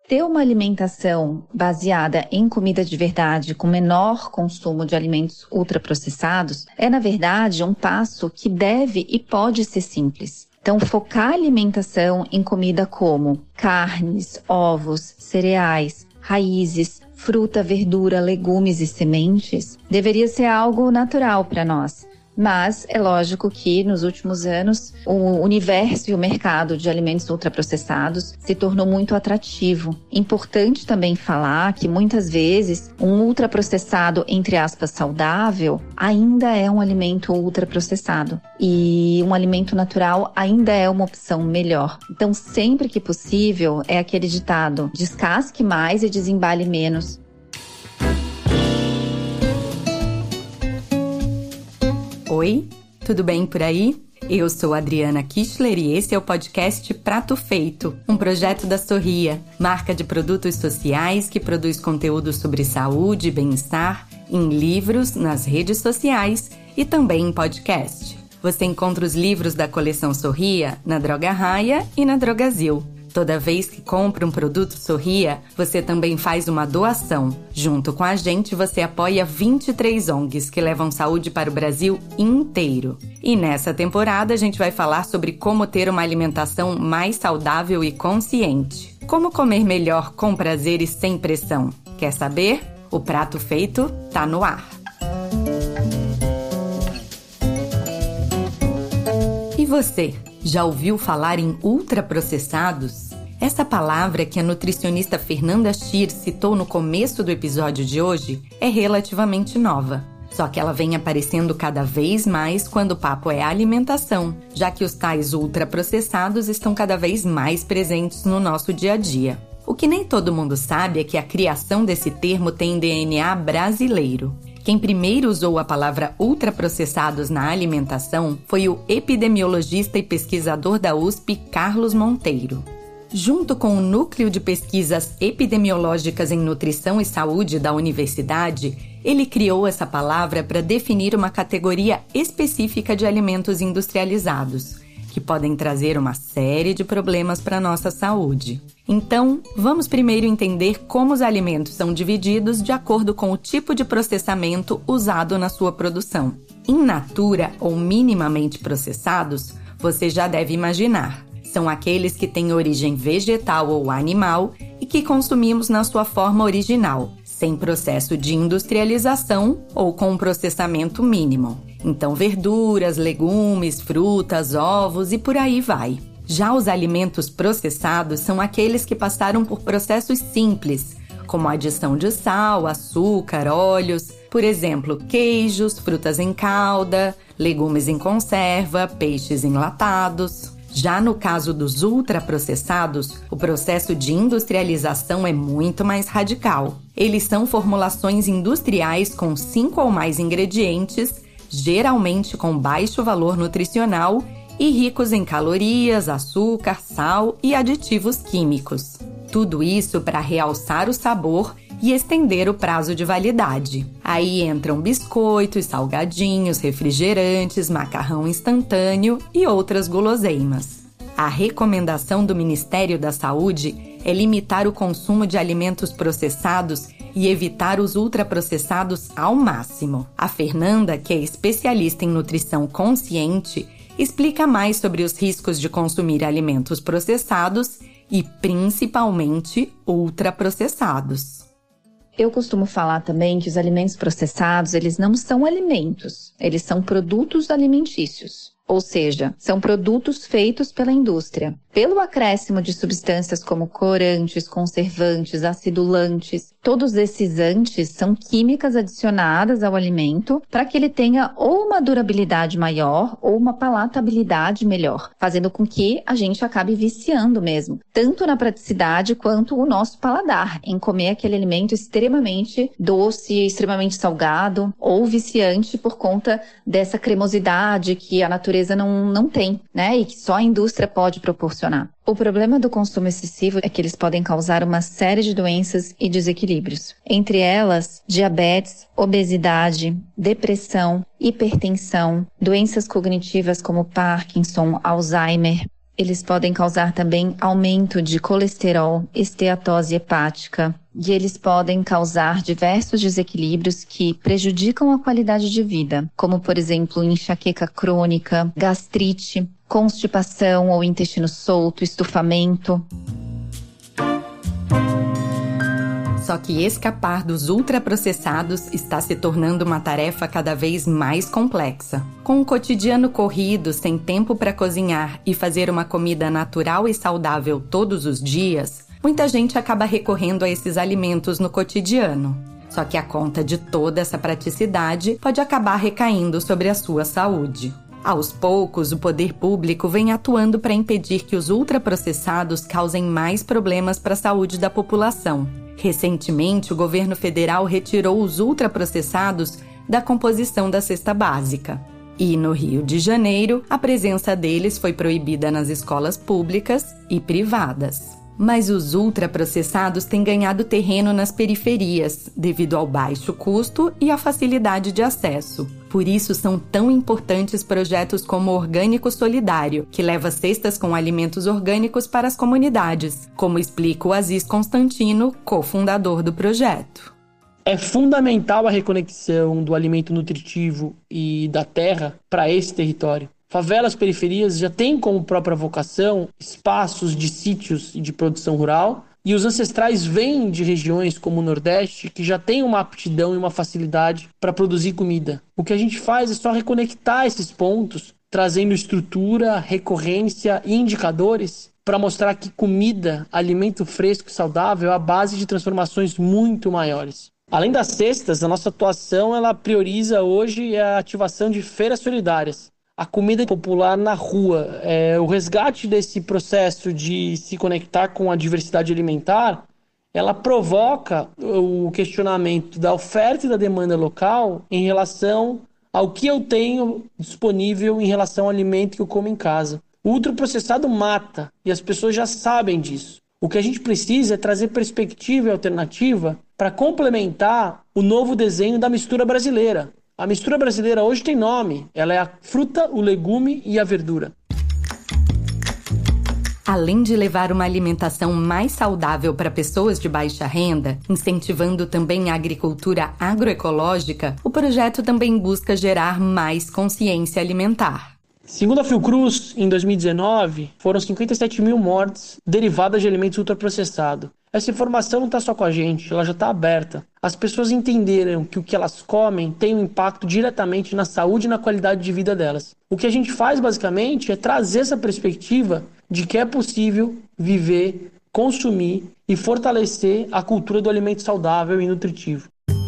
Ter uma alimentação baseada em comida de verdade, com menor consumo de alimentos ultraprocessados, é, na verdade, um passo que deve e pode ser simples. Então, focar a alimentação em comida como carnes, ovos, cereais, raízes, fruta, verdura, legumes e sementes deveria ser algo natural para nós. Mas é lógico que nos últimos anos o universo e o mercado de alimentos ultraprocessados se tornou muito atrativo. Importante também falar que muitas vezes um ultraprocessado, entre aspas, saudável, ainda é um alimento ultraprocessado. E um alimento natural ainda é uma opção melhor. Então, sempre que possível, é aquele ditado: descasque mais e desembale menos. Oi, tudo bem por aí? Eu sou Adriana Kistler e esse é o podcast Prato Feito, um projeto da Sorria, marca de produtos sociais que produz conteúdo sobre saúde e bem-estar em livros, nas redes sociais e também em podcast. Você encontra os livros da coleção Sorria na Droga Raia e na Drogazil. Toda vez que compra um produto Sorria, você também faz uma doação. Junto com a gente, você apoia 23 ONGs que levam saúde para o Brasil inteiro. E nessa temporada, a gente vai falar sobre como ter uma alimentação mais saudável e consciente. Como comer melhor com prazer e sem pressão. Quer saber? O Prato Feito tá no ar. E você? Já ouviu falar em ultraprocessados? Essa palavra que a nutricionista Fernanda Schir citou no começo do episódio de hoje é relativamente nova. Só que ela vem aparecendo cada vez mais quando o papo é alimentação, já que os tais ultraprocessados estão cada vez mais presentes no nosso dia a dia. O que nem todo mundo sabe é que a criação desse termo tem DNA brasileiro. Quem primeiro usou a palavra ultraprocessados na alimentação foi o epidemiologista e pesquisador da USP, Carlos Monteiro. Junto com o Núcleo de Pesquisas Epidemiológicas em Nutrição e Saúde da Universidade, ele criou essa palavra para definir uma categoria específica de alimentos industrializados, que podem trazer uma série de problemas para a nossa saúde. Então, vamos primeiro entender como os alimentos são divididos de acordo com o tipo de processamento usado na sua produção. In natura ou minimamente processados, você já deve imaginar. São aqueles que têm origem vegetal ou animal e que consumimos na sua forma original, sem processo de industrialização ou com um processamento mínimo. Então, verduras, legumes, frutas, ovos e por aí vai. Já os alimentos processados são aqueles que passaram por processos simples, como a adição de sal, açúcar, óleos, por exemplo, queijos, frutas em calda, legumes em conserva, peixes enlatados. Já no caso dos ultraprocessados, o processo de industrialização é muito mais radical. Eles são formulações industriais com 5 ou mais ingredientes, geralmente com baixo valor nutricional e ricos em calorias, açúcar, sal e aditivos químicos. Tudo isso para realçar o sabor e estender o prazo de validade. Aí entram biscoitos, salgadinhos, refrigerantes, macarrão instantâneo e outras guloseimas. A recomendação do Ministério da Saúde é limitar o consumo de alimentos processados e evitar os ultraprocessados ao máximo. A Fernanda, que é especialista em nutrição consciente, explica mais sobre os riscos de consumir alimentos processados e, principalmente, ultraprocessados. Eu costumo falar também que os alimentos processados, eles não são alimentos, eles são produtos alimentícios. Ou seja, são produtos feitos pela indústria. Pelo acréscimo de substâncias como corantes, conservantes, acidulantes, todos esses antes são químicas adicionadas ao alimento para que ele tenha ou uma durabilidade maior ou uma palatabilidade melhor, fazendo com que a gente acabe viciando mesmo, tanto na praticidade quanto o nosso paladar, em comer aquele alimento extremamente doce, extremamente salgado ou viciante por conta dessa cremosidade que a natureza não tem, né? E que só a indústria pode proporcionar. O problema do consumo excessivo é que eles podem causar uma série de doenças e desequilíbrios. Entre elas, diabetes, obesidade, depressão, hipertensão, doenças cognitivas como Parkinson, Alzheimer, Eles podem causar também aumento de colesterol, esteatose hepática, e eles podem causar diversos desequilíbrios que prejudicam a qualidade de vida, como, por exemplo, enxaqueca crônica, gastrite, constipação ou intestino solto, estufamento. Só que escapar dos ultraprocessados está se tornando uma tarefa cada vez mais complexa. Com o cotidiano corrido, sem tempo para cozinhar e fazer uma comida natural e saudável todos os dias, muita gente acaba recorrendo a esses alimentos no cotidiano. Só que a conta de toda essa praticidade pode acabar recaindo sobre a sua saúde. Aos poucos, o poder público vem atuando para impedir que os ultraprocessados causem mais problemas para a saúde da população. Recentemente, o governo federal retirou os ultraprocessados da composição da cesta básica. E, no Rio de Janeiro, a presença deles foi proibida nas escolas públicas e privadas. Mas os ultraprocessados têm ganhado terreno nas periferias, devido ao baixo custo e à facilidade de acesso. Por isso são tão importantes projetos como o Orgânico Solidário, que leva cestas com alimentos orgânicos para as comunidades, como explica o Aziz Constantino, cofundador do projeto. É fundamental a reconexão do alimento nutritivo e da terra para esse território. Favelas, periferias já têm como própria vocação espaços de sítios e de produção rural, e os ancestrais vêm de regiões como o Nordeste, que já tem uma aptidão e uma facilidade para produzir comida. O que a gente faz é só reconectar esses pontos, trazendo estrutura, recorrência e indicadores para mostrar que comida, alimento fresco e saudável é a base de transformações muito maiores. Além das cestas, a nossa atuação ela prioriza hoje a ativação de feiras solidárias. A comida popular na rua, o resgate desse processo de se conectar com a diversidade alimentar, ela provoca o questionamento da oferta e da demanda local em relação ao que eu tenho disponível em relação ao alimento que eu como em casa. O ultraprocessado mata e as pessoas já sabem disso. O que a gente precisa é trazer perspectiva e alternativa para complementar o novo desenho da mistura brasileira. A mistura brasileira hoje tem nome, ela é a fruta, o legume e a verdura. Além de levar uma alimentação mais saudável para pessoas de baixa renda, incentivando também a agricultura agroecológica, o projeto também busca gerar mais consciência alimentar. Segundo a Fiocruz, em 2019, foram 57 mil mortes derivadas de alimentos ultraprocessados. Essa informação não está só com a gente, ela já está aberta. As pessoas entenderam que o que elas comem tem um impacto diretamente na saúde e na qualidade de vida delas. O que a gente faz, basicamente, é trazer essa perspectiva de que é possível viver, consumir e fortalecer a cultura do alimento saudável e nutritivo.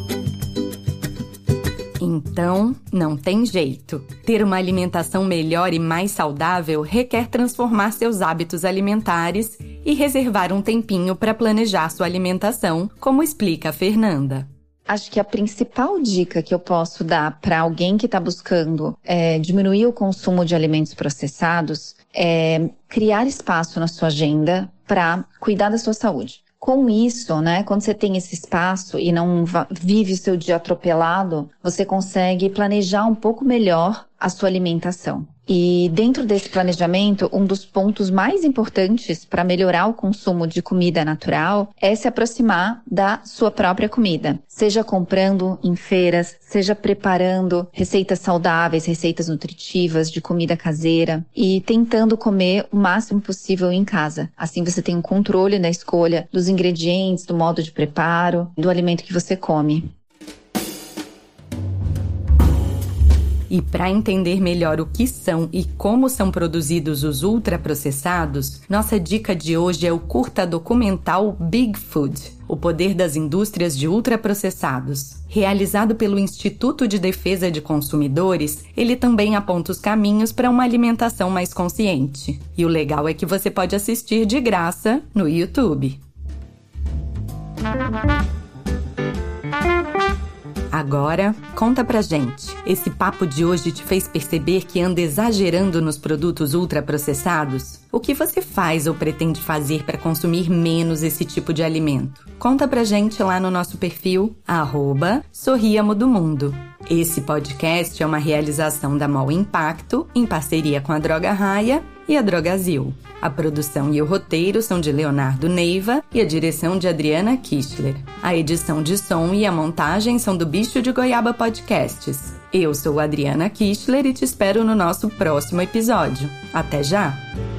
Então, não tem jeito. Ter uma alimentação melhor e mais saudável requer transformar seus hábitos alimentares e reservar um tempinho para planejar sua alimentação, como explica a Fernanda. Acho que a principal dica que eu posso dar para alguém que está buscando diminuir o consumo de alimentos processados é criar espaço na sua agenda para cuidar da sua saúde. Com isso, quando você tem esse espaço e não vive o seu dia atropelado, você consegue planejar um pouco melhor a sua alimentação. E dentro desse planejamento, um dos pontos mais importantes para melhorar o consumo de comida natural é se aproximar da sua própria comida. Seja comprando em feiras, seja preparando receitas saudáveis, receitas nutritivas de comida caseira e tentando comer o máximo possível em casa. Assim você tem um controle da escolha dos ingredientes, do modo de preparo, do alimento que você come. E para entender melhor o que são e como são produzidos os ultraprocessados, nossa dica de hoje é o curta documental Big Food, o poder das indústrias de ultraprocessados. Realizado pelo Instituto de Defesa de Consumidores, ele também aponta os caminhos para uma alimentação mais consciente. E o legal é que você pode assistir de graça no YouTube. Agora, conta pra gente. Esse papo de hoje te fez perceber que anda exagerando nos produtos ultraprocessados? O que você faz ou pretende fazer para consumir menos esse tipo de alimento? Conta pra gente lá no nosso perfil, @Sorriamo do Mundo. Esse podcast é uma realização da MOL Impacto, em parceria com a Droga Raia e a Drogasil. A produção e o roteiro são de Leonardo Neiva e a direção de Adriana Kistler. A edição de som e a montagem são do Bicho de Goiaba Podcasts. Eu sou Adriana Kistler e te espero no nosso próximo episódio. Até já!